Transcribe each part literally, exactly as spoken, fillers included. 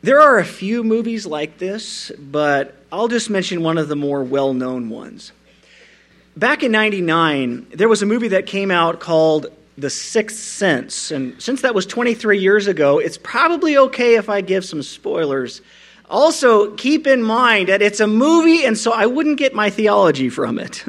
There are a few movies like this, but I'll just mention one of the more well-known ones. Back in ninety-nine, there was a movie that came out called The Sixth Sense, and since that was twenty-three years ago, it's probably okay if I give some spoilers. Also, keep in mind that it's a movie, and so I wouldn't get my theology from it.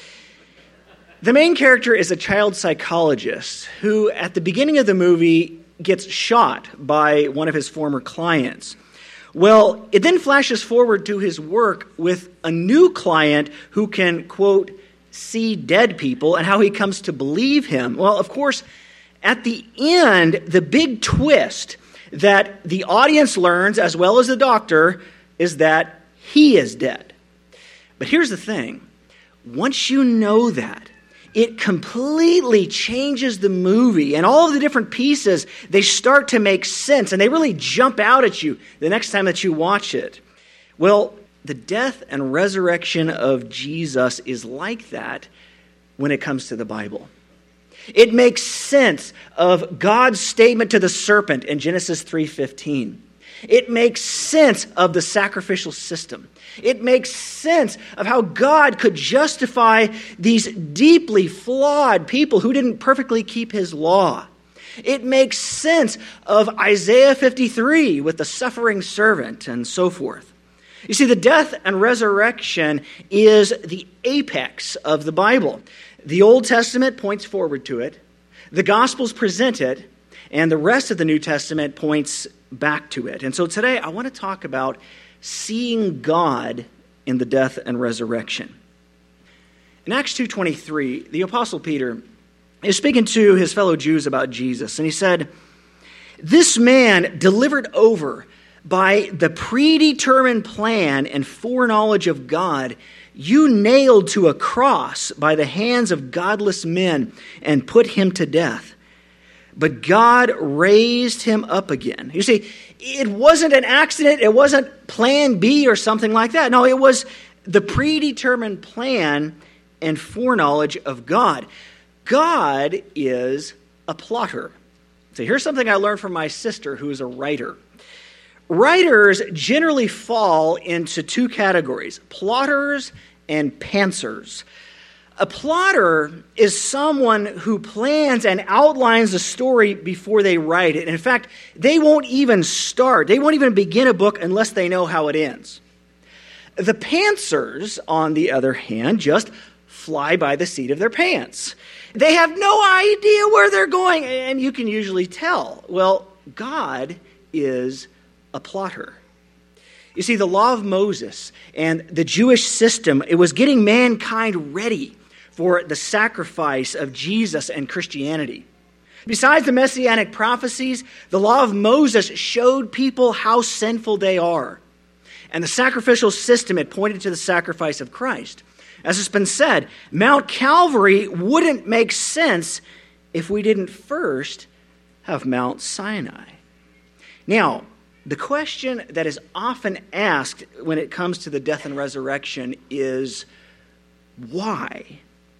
The main character is a child psychologist who, at the beginning of the movie, gets shot by one of his former clients. Well, it then flashes forward to his work with a new client who can, quote, see dead people and how he comes to believe him. Well, of course, at the end, the big twist that the audience learns, as well as the doctor, is that he is dead. But here's the thing. Once you know that, it completely changes the movie, and all of the different pieces, they start to make sense, and they really jump out at you the next time that you watch it. Well, the death and resurrection of Jesus is like that when it comes to the Bible. It makes sense of God's statement to the serpent in Genesis three fifteen. It makes sense of the sacrificial system. It makes sense of how God could justify these deeply flawed people who didn't perfectly keep his law. It makes sense of Isaiah fifty-three with the suffering servant and so forth. You see, the death and resurrection is the apex of the Bible. The Old Testament points forward to it. The Gospels present it. And the rest of the New Testament points back to it. And so today I want to talk about seeing God in the death and resurrection. In Acts two twenty-three, the Apostle Peter is speaking to his fellow Jews about Jesus. And he said, "This man delivered over by the predetermined plan and foreknowledge of God, you nailed to a cross by the hands of godless men and put him to death. But God raised him up again." You see, it wasn't an accident. It wasn't plan B or something like that. No, it was the predetermined plan and foreknowledge of God. God is a plotter. So here's something I learned from my sister, who is a writer. Writers generally fall into two categories, plotters and pantsers. A plotter is someone who plans and outlines a story before they write it. In fact, they won't even start. They won't even begin a book unless they know how it ends. The pantsers, on the other hand, just fly by the seat of their pants. They have no idea where they're going, and you can usually tell. Well, God is a plotter. You see, the law of Moses and the Jewish system, it was getting mankind ready for the sacrifice of Jesus and Christianity. Besides the messianic prophecies, the law of Moses showed people how sinful they are. And the sacrificial system, it pointed to the sacrifice of Christ. As it's been said, Mount Calvary wouldn't make sense if we didn't first have Mount Sinai. Now, the question that is often asked when it comes to the death and resurrection is, why?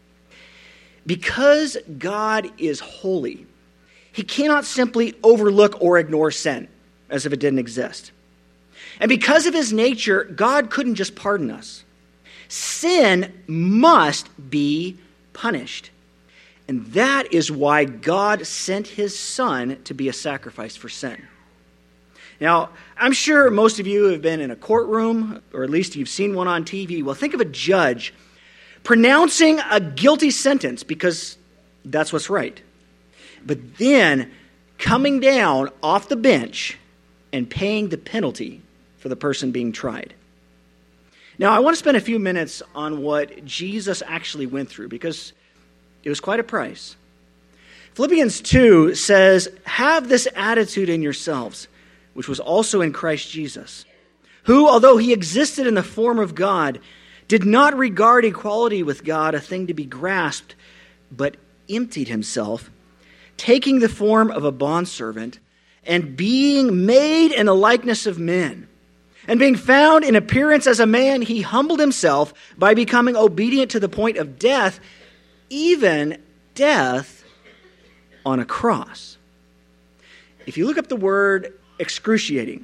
Because God is holy, he cannot simply overlook or ignore sin as if it didn't exist. And because of his nature, God couldn't just pardon us. Sin must be punished. And that is why God sent his Son to be a sacrifice for sin. Now, I'm sure most of you have been in a courtroom, or at least you've seen one on T V. Well, think of a judge pronouncing a guilty sentence because that's what's right. But then coming down off the bench and paying the penalty for the person being tried. Now, I want to spend a few minutes on what Jesus actually went through because it was quite a price. Philippians two says, "Have this attitude in yourselves, which was also in Christ Jesus, who, although he existed in the form of God, did not regard equality with God a thing to be grasped, but emptied himself, taking the form of a bondservant, and being made in the likeness of men. And being found in appearance as a man, he humbled himself by becoming obedient to the point of death, even death on a cross." If you look up the word excruciating,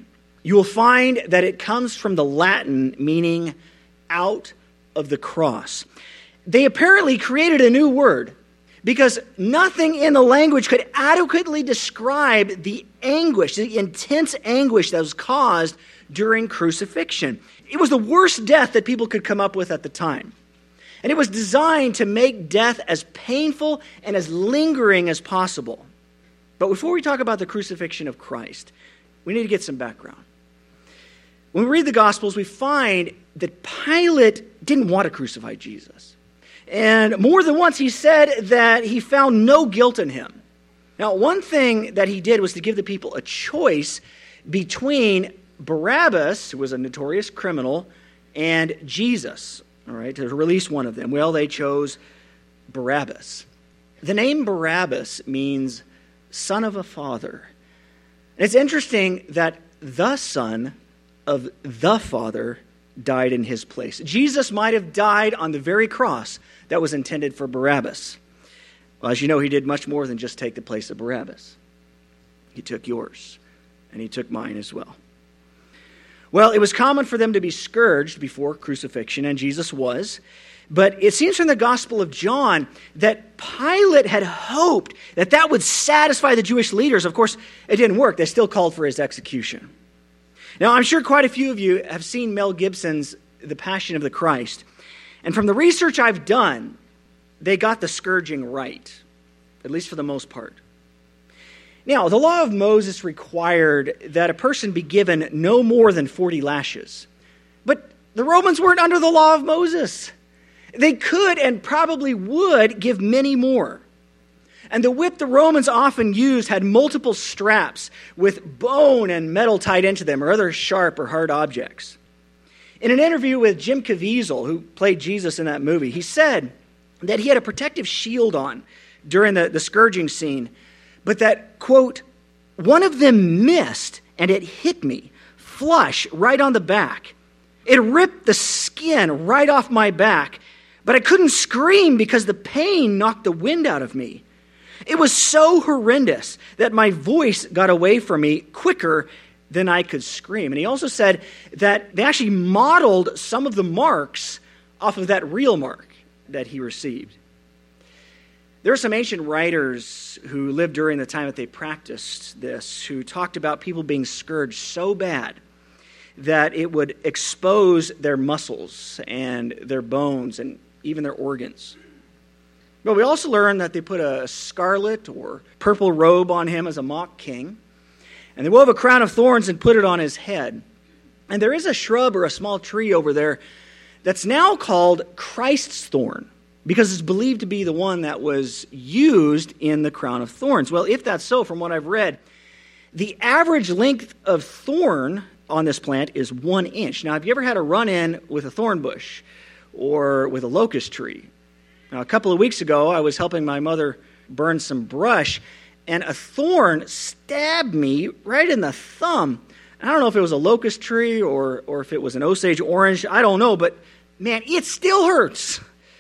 you will find that it comes from the Latin meaning out of the cross. They apparently created a new word because nothing in the language could adequately describe the anguish, the intense anguish that was caused during crucifixion. It was the worst death that people could come up with at the time. And it was designed to make death as painful and as lingering as possible. But before we talk about the crucifixion of Christ, we need to get some background. When we read the Gospels, we find that Pilate didn't want to crucify Jesus. And more than once he said that he found no guilt in him. Now, one thing that he did was to give the people a choice between Barabbas, who was a notorious criminal, and Jesus, all right, to release one of them. Well, they chose Barabbas. The name Barabbas means son of a father. And it's interesting that the son of the Father died in his place. Jesus might have died on the very cross that was intended for Barabbas. Well, as you know, he did much more than just take the place of Barabbas. He took yours, and he took mine as well. Well, it was common for them to be scourged before crucifixion, and Jesus was. But it seems from the Gospel of John that Pilate had hoped that that would satisfy the Jewish leaders. Of course, it didn't work. They still called for his execution. Now, I'm sure quite a few of you have seen Mel Gibson's The Passion of the Christ. And from the research I've done, they got the scourging right, at least for the most part. Now, the law of Moses required that a person be given no more than forty lashes. But the Romans weren't under the law of Moses. They could and probably would give many more. And the whip the Romans often used had multiple straps with bone and metal tied into them or other sharp or hard objects. In an interview with Jim Caviezel, who played Jesus in that movie, he said that he had a protective shield on during the, the scourging scene, but that, quote, one of them missed and it hit me flush right on the back. It ripped the skin right off my back, but I couldn't scream because the pain knocked the wind out of me. It was so horrendous that my voice got away from me quicker than I could scream. And he also said that they actually modeled some of the marks off of that real mark that he received. There are some ancient writers who lived during the time that they practiced this, who talked about people being scourged so bad that it would expose their muscles and their bones and even their organs. But we also learn that they put a scarlet or purple robe on him as a mock king, and they wove a crown of thorns and put it on his head. And there is a shrub or a small tree over there that's now called Christ's thorn, because it's believed to be the one that was used in the crown of thorns. Well, if that's so, from what I've read, the average length of thorn on this plant is one inch. Now, have you ever had a run-in with a thorn bush or with a locust tree? Now, a couple of weeks ago, I was helping my mother burn some brush, and a thorn stabbed me right in the thumb. I don't know if it was a locust tree or, or if it was an Osage orange. I don't know, but man, it still hurts.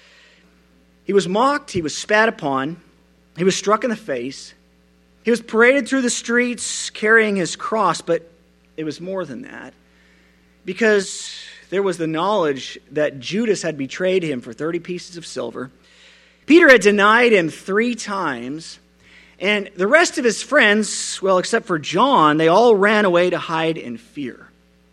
He was mocked. He was spat upon. He was struck in the face. He was paraded through the streets carrying his cross, but it was more than that, because there was the knowledge that Judas had betrayed him for thirty pieces of silver. Peter had denied him three times, and the rest of his friends, well, except for John, they all ran away to hide in fear.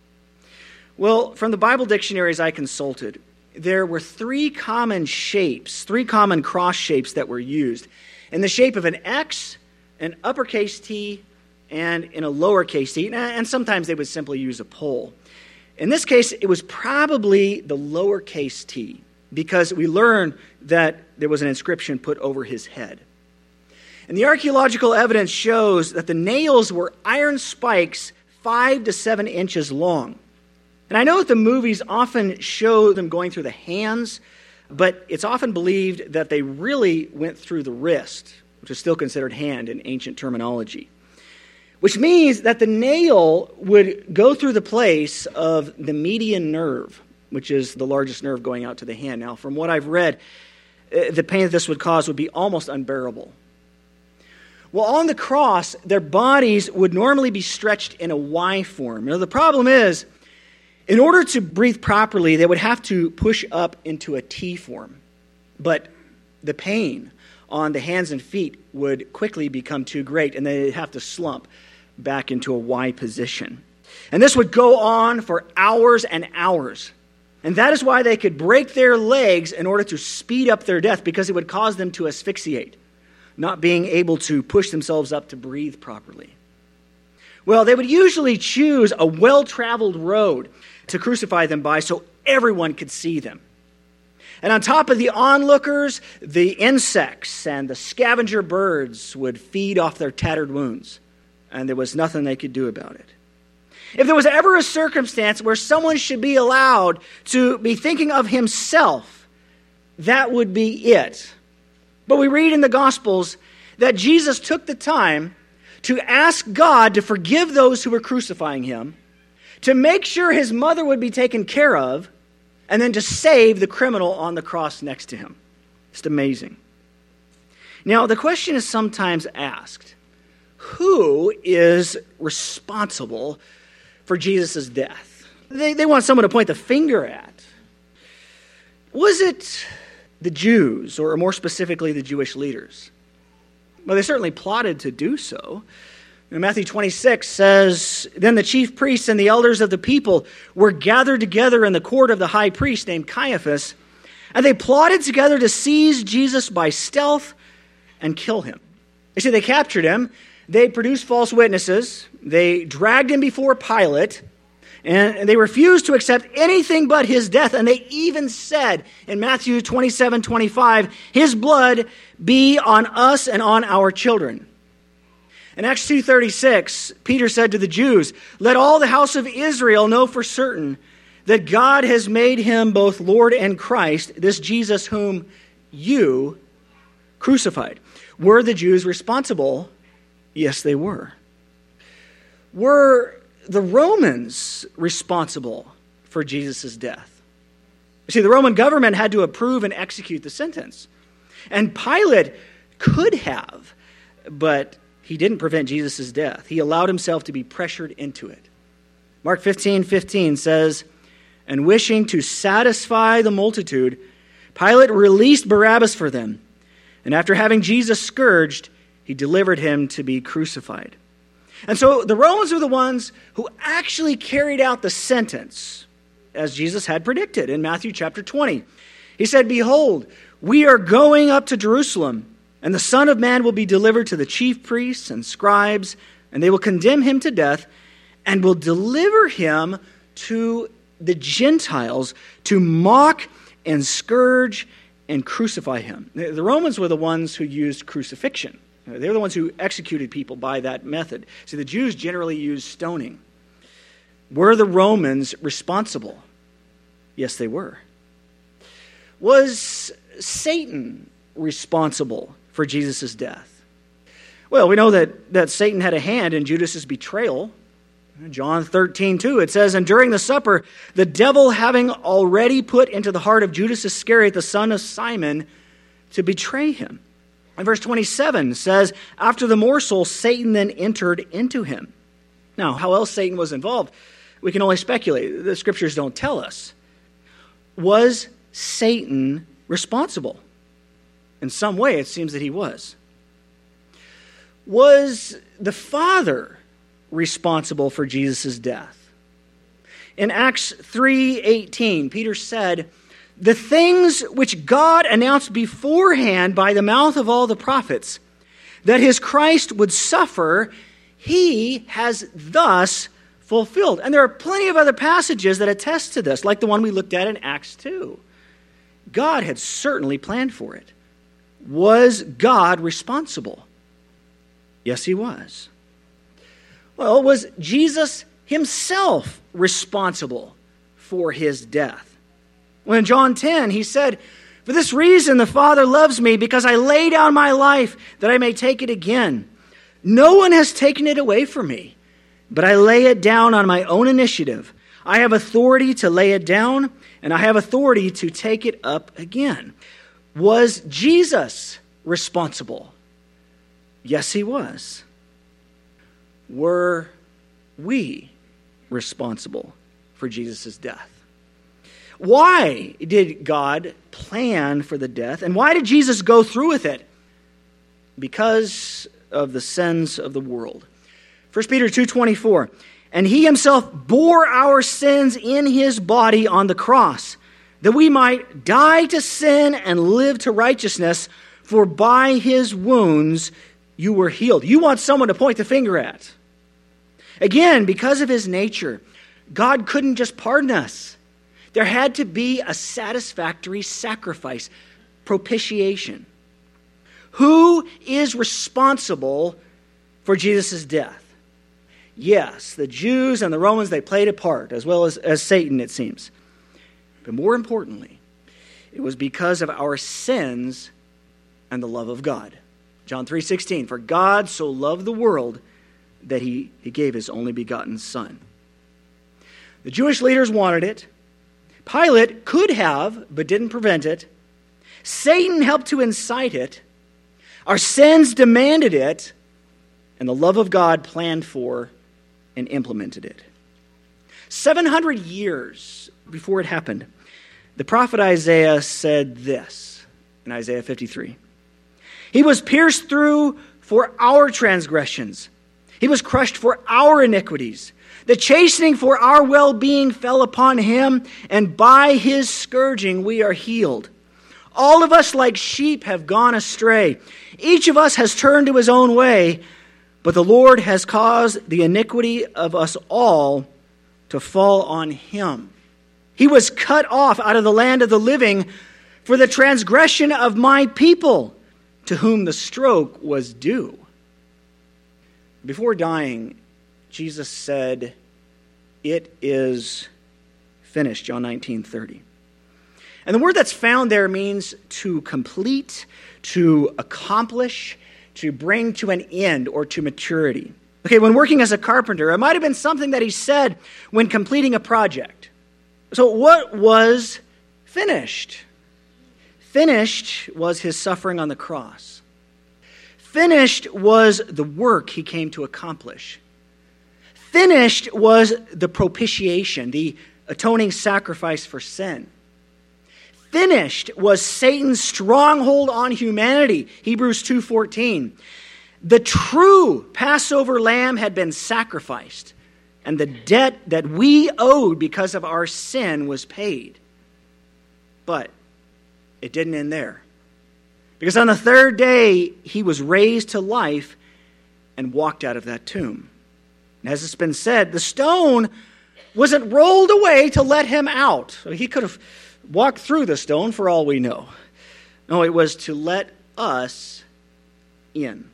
Well, from the Bible dictionaries I consulted, there were three common shapes, three common cross shapes that were used. In the shape of an X, an uppercase T, and in a lowercase t, and sometimes they would simply use a pole. In this case, it was probably the lowercase t, because we learn that there was an inscription put over his head. And the archaeological evidence shows that the nails were iron spikes five to seven inches long. And I know that the movies often show them going through the hands, but it's often believed that they really went through the wrist, which is still considered hand in ancient terminology. Which means that the nail would go through the place of the median nerve, which is the largest nerve going out to the hand. Now, from what I've read, the pain that this would cause would be almost unbearable. Well, on the cross, their bodies would normally be stretched in a Y form. Now, the problem is, in order to breathe properly, they would have to push up into a T form. But the pain on the hands and feet would quickly become too great, and they'd have to slump back into a Y position. And this would go on for hours and hours. And that is why they could break their legs in order to speed up their death, because it would cause them to asphyxiate, not being able to push themselves up to breathe properly. Well, they would usually choose a well-traveled road to crucify them by so everyone could see them. And on top of the onlookers, the insects and the scavenger birds would feed off their tattered wounds, and there was nothing they could do about it. If there was ever a circumstance where someone should be allowed to be thinking of himself, that would be it. But we read in the Gospels that Jesus took the time to ask God to forgive those who were crucifying him, to make sure his mother would be taken care of, and then to save the criminal on the cross next to him. It's amazing. Now, the question is sometimes asked, who is responsible for Jesus' death? They, they want someone to point the finger at. Was it the Jews, or more specifically the Jewish leaders? Well, they certainly plotted to do so. Matthew twenty-six says, "Then the chief priests and the elders of the people were gathered together in the court of the high priest named Caiaphas, and they plotted together to seize Jesus by stealth and kill him." You see, they captured him, they produced false witnesses, they dragged him before Pilate, and they refused to accept anything but his death. And they even said in Matthew twenty-seven twenty-five, "His blood be on us and on our children." In Acts two thirty-six, Peter said to the Jews, "Let all the house of Israel know for certain that God has made him both Lord and Christ, this Jesus whom you crucified." Were the Jews responsible? Yes, they were. Were the Romans responsible for Jesus' death? You see, the Roman government had to approve and execute the sentence. And Pilate could have, but he didn't prevent Jesus' death. He allowed himself to be pressured into it. Mark fifteen fifteen says, "And wishing to satisfy the multitude, Pilate released Barabbas for them. And after having Jesus scourged, he delivered him to be crucified." And so the Romans were the ones who actually carried out the sentence, as Jesus had predicted in Matthew chapter twenty. He said, "Behold, we are going up to Jerusalem, and the Son of Man will be delivered to the chief priests and scribes, and they will condemn him to death, and will deliver him to the Gentiles to mock and scourge and crucify him." The Romans were the ones who used crucifixion. They were the ones who executed people by that method. See, the Jews generally used stoning. Were the Romans responsible? Yes, they were. Was Satan responsible for Jesus' death? Well, we know that, that Satan had a hand in Judas' betrayal. John thirteen two, it says, "And during the supper, the devil having already put into the heart of Judas Iscariot, the son of Simon, to betray him." And verse twenty-seven says, "After the morsel, Satan then entered into him." Now, how else Satan was involved, we can only speculate. The scriptures don't tell us. Was Satan responsible? In some way, it seems that he was. Was the Father responsible for Jesus' death? In Acts three eighteen, Peter said, "The things which God announced beforehand by the mouth of all the prophets, that his Christ would suffer, he has thus fulfilled." And there are plenty of other passages that attest to this, like the one we looked at in Acts two. God had certainly planned for it. Was God responsible? Yes, he was. Well, was Jesus himself responsible for his death? Well, in John ten, he said, "For this reason the Father loves me, because I lay down my life that I may take it again. No one has taken it away from me, but I lay it down on my own initiative. I have authority to lay it down, and I have authority to take it up again." Was Jesus responsible? Yes, he was. Were we responsible for Jesus' death? Why did God plan for the death? And why did Jesus go through with it? Because of the sins of the world. First Peter two twenty-four, and he himself bore our sins in his body on the cross, that we might die to sin and live to righteousness, for by his wounds you were healed. You want someone to point the finger at. Again, because of his nature, God couldn't just pardon us. There had to be a satisfactory sacrifice, propitiation. Who is responsible for Jesus' death? Yes, the Jews and the Romans, they played a part, as well as, as Satan, it seems. But more importantly, it was because of our sins and the love of God. John three sixteen, for God so loved the world that he, he gave his only begotten Son. The Jewish leaders wanted it. Pilate could have, but didn't prevent it. Satan helped to incite it. Our sins demanded it. And the love of God planned for and implemented it. seven hundred years before it happened, the prophet Isaiah said this in Isaiah fifty-three. He was pierced through for our transgressions. He was crushed for our iniquities. The chastening for our well-being fell upon him, and by his scourging we are healed. All of us like sheep have gone astray. Each of us has turned to his own way, but the Lord has caused the iniquity of us all to fall on him. He was cut off out of the land of the living for the transgression of my people, to whom the stroke was due. Before dying, Jesus said, "It is finished," John nineteen thirty. And the word that's found there means to complete, to accomplish, to bring to an end, or to maturity. Okay, when working as a carpenter, it might have been something that he said when completing a project. So what was finished? Finished was his suffering on the cross. Finished was the work he came to accomplish. Finished was the propitiation, the atoning sacrifice for sin. Finished was Satan's stronghold on humanity, Hebrews two fourteen. The true Passover lamb had been sacrificed, and the debt that we owed because of our sin was paid. But it didn't end there. Because on the third day, he was raised to life and walked out of that tomb. And as it's been said, the stone wasn't rolled away to let him out. So he could have walked through the stone for all we know. No, it was to let us in.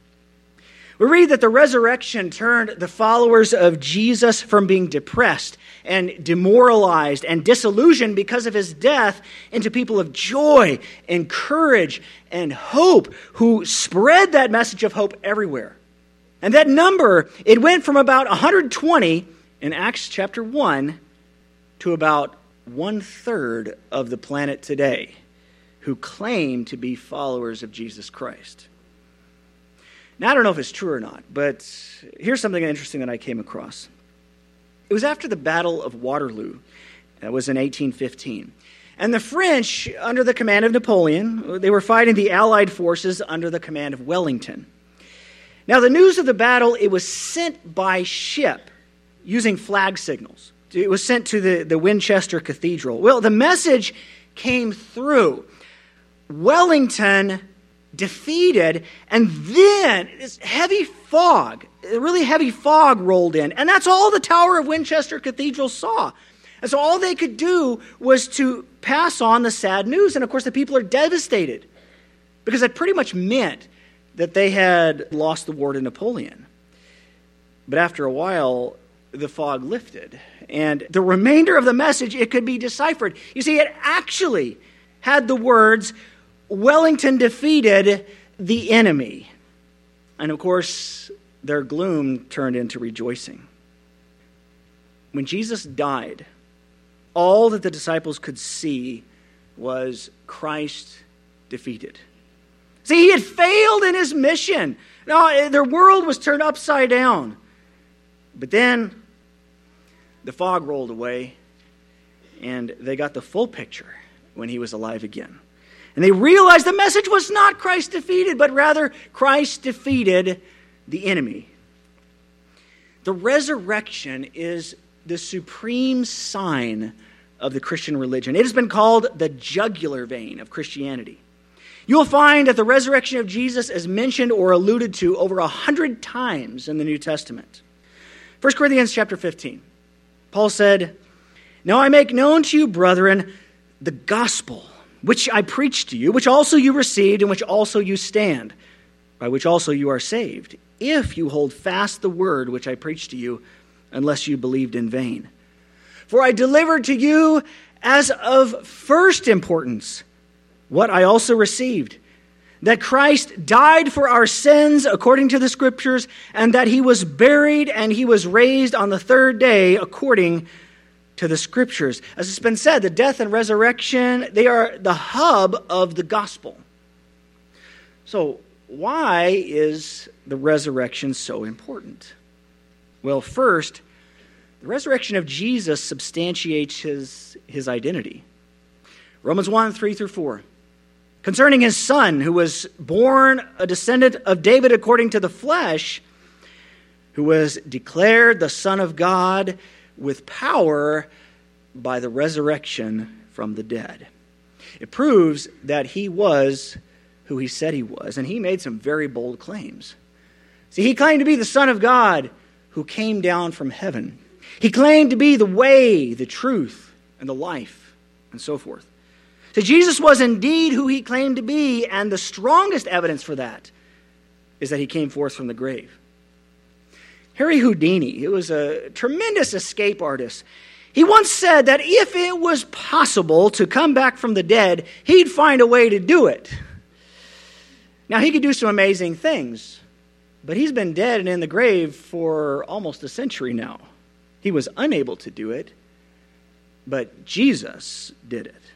We read that the resurrection turned the followers of Jesus from being depressed and demoralized and disillusioned because of his death into people of joy and courage and hope who spread that message of hope everywhere. And that number, it went from about one hundred twenty in Acts chapter one to about one-third of the planet today who claim to be followers of Jesus Christ. Now, I don't know if it's true or not, but here's something interesting that I came across. It was after the Battle of Waterloo. That was in eighteen fifteen. And the French, under the command of Napoleon, they were fighting the Allied forces under the command of Wellington. Now, the news of the battle, it was sent by ship using flag signals. It was sent to the, the Winchester Cathedral. Well, the message came through. Wellington defeated, and then this heavy fog, a really heavy fog rolled in, and that's all the Tower of Winchester Cathedral saw. And so all they could do was to pass on the sad news, and of course the people are devastated because it pretty much meant that they had lost the war to Napoleon. But after a while, the fog lifted, and the remainder of the message, it could be deciphered. You see, it actually had the words, Wellington defeated the enemy. And of course, their gloom turned into rejoicing. When Jesus died, all that the disciples could see was Christ defeated. See, he had failed in his mission. No, their world was turned upside down. But then the fog rolled away, and they got the full picture when he was alive again. And they realized the message was not Christ defeated, but rather Christ defeated the enemy. The resurrection is the supreme sign of the Christian religion. It has been called the jugular vein of Christianity. You'll find that the resurrection of Jesus is mentioned or alluded to over a hundred times in the New Testament. First Corinthians chapter fifteen. Paul said, "Now I make known to you, brethren, the gospel which I preached to you, which also you received, in which also you stand, by which also you are saved, if you hold fast the word which I preached to you, unless you believed in vain. For I delivered to you as of first importance what I also received, that Christ died for our sins according to the Scriptures, and that he was buried and he was raised on the third day according to the Scriptures." As it's been said, the death and resurrection, they are the hub of the gospel. So why is the resurrection so important? Well, first, the resurrection of Jesus substantiates his, his identity. Romans one, three through four. Concerning his son, who was born a descendant of David according to the flesh, who was declared the Son of God with power by the resurrection from the dead. It proves that he was who he said he was, and he made some very bold claims. See, he claimed to be the Son of God who came down from heaven. He claimed to be the way, the truth, and the life, and so forth. So Jesus was indeed who he claimed to be, and the strongest evidence for that is that he came forth from the grave. Harry Houdini, who was a tremendous escape artist, he once said that if it was possible to come back from the dead, he'd find a way to do it. Now, he could do some amazing things, but he's been dead and in the grave for almost a century now. He was unable to do it, but Jesus did it.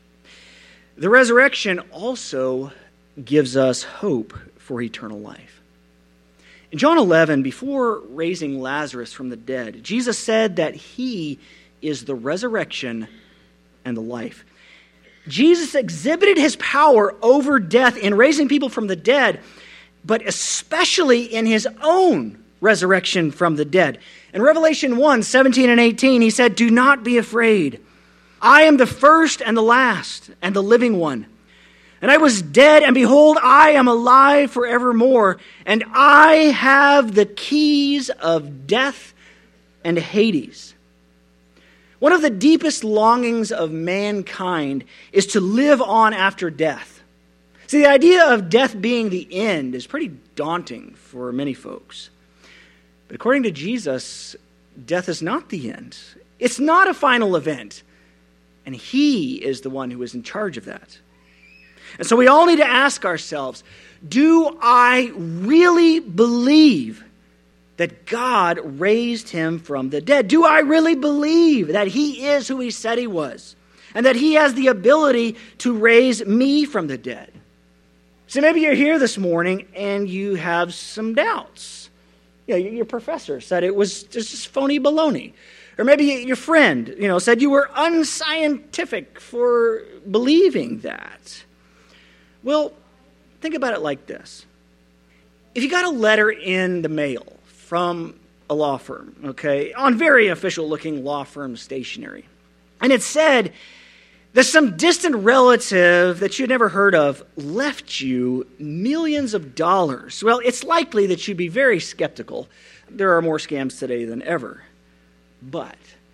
The resurrection also gives us hope for eternal life. In John eleven, before raising Lazarus from the dead, Jesus said that he is the resurrection and the life. Jesus exhibited his power over death in raising people from the dead, but especially in his own resurrection from the dead. In Revelation one, seventeen and eighteen, he said, "Do not be afraid. I am the first and the last and the living one. And I was dead, and behold, I am alive forevermore, and I have the keys of death and Hades." One of the deepest longings of mankind is to live on after death. See, the idea of death being the end is pretty daunting for many folks. But according to Jesus, death is not the end. It's not a final event. And he is the one who is in charge of that. And so we all need to ask ourselves, do I really believe that God raised him from the dead? Do I really believe that he is who he said he was? And that he has the ability to raise me from the dead? So maybe you're here this morning and you have some doubts. You know, your professor said it was just phony baloney. Or maybe your friend, you know, said you were unscientific for believing that. Well, think about it like this. If you got a letter in the mail from a law firm, okay, on very official-looking law firm stationery, and it said that some distant relative that you'd never heard of left you millions of dollars, well, it's likely that you'd be very skeptical. There are more scams today than ever. But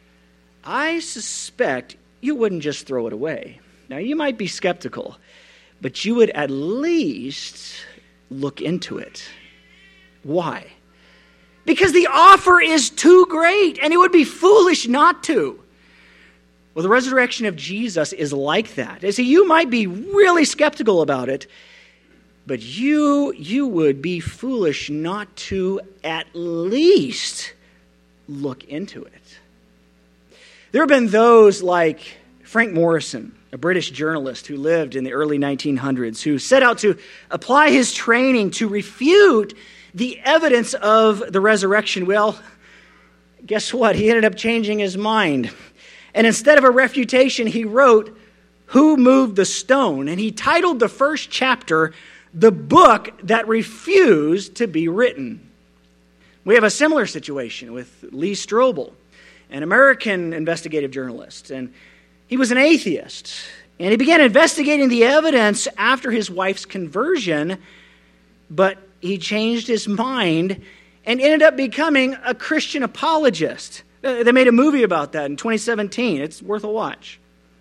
I suspect you wouldn't just throw it away. Now, you might be skeptical, but you would at least look into it. Why? Because the offer is too great, and it would be foolish not to. Well, the resurrection of Jesus is like that. You see, you might be really skeptical about it, but you, you would be foolish not to at least look into it. There have been those like Frank Morrison, a British journalist who lived in the early nineteen hundreds, who set out to apply his training to refute the evidence of the resurrection. Well, guess what? He ended up changing his mind. And instead of a refutation, he wrote, "Who Moved the Stone?" And he titled the first chapter, "The Book That Refused to Be Written." We have a similar situation with Lee Strobel, an American investigative journalist. And he was an atheist. And he began investigating the evidence after his wife's conversion, but he changed his mind and ended up becoming a Christian apologist. They made a movie about that in twenty seventeen. It's worth a watch.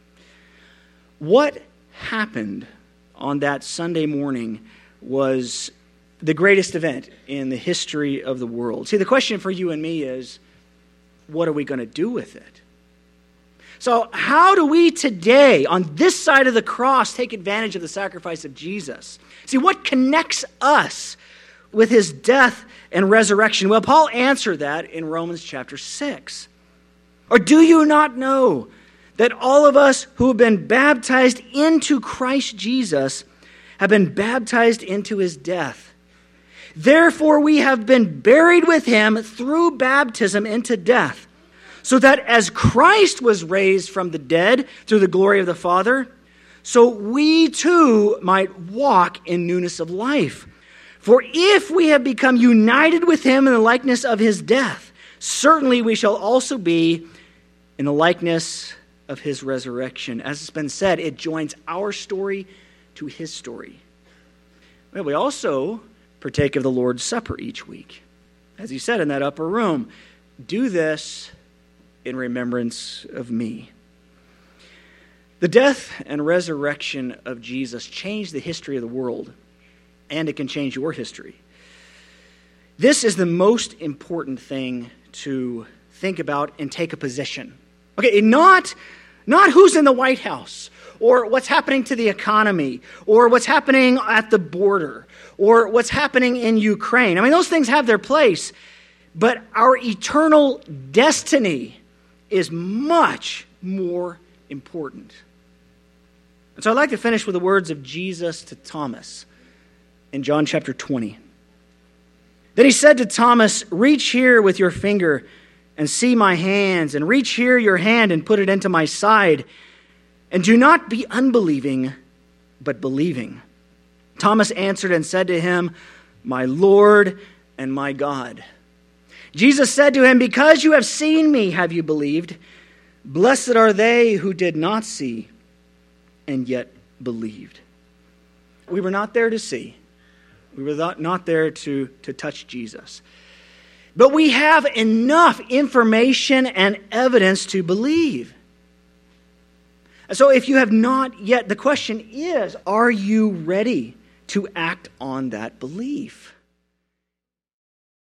What happened on that Sunday morning was the greatest event in the history of the world. See, the question for you and me is, what are we going to do with it? So how do we today, on this side of the cross, take advantage of the sacrifice of Jesus? See, what connects us with his death and resurrection? Well, Paul answered that in Romans chapter six. Or do you not know that all of us who have been baptized into Christ Jesus have been baptized into his death? Therefore, we have been buried with him through baptism into death, so that as Christ was raised from the dead through the glory of the Father, so we too might walk in newness of life. For if we have become united with him in the likeness of his death, certainly we shall also be in the likeness of his resurrection. As it's been said, it joins our story to his story. Well, we also partake of the Lord's Supper each week. As he said in that upper room, do this in remembrance of me. The death and resurrection of Jesus changed the history of the world, and it can change your history. This is the most important thing to think about and take a position. Okay, not, not who's in the White House, or what's happening to the economy, or what's happening at the border, or what's happening in Ukraine. I mean, those things have their place, but our eternal destiny is much more important. And so I'd like to finish with the words of Jesus to Thomas in John chapter twenty. Then he said to Thomas, "Reach here with your finger and see my hands, and reach here your hand and put it into my side. And do not be unbelieving, but believing." Thomas answered and said to him, "My Lord and my God." Jesus said to him, "Because you have seen me, have you believed? Blessed are they who did not see and yet believed." We were not there to see. We were not, not there to, to touch Jesus. But we have enough information and evidence to believe. So if you have not yet, the question is, are you ready to act on that belief?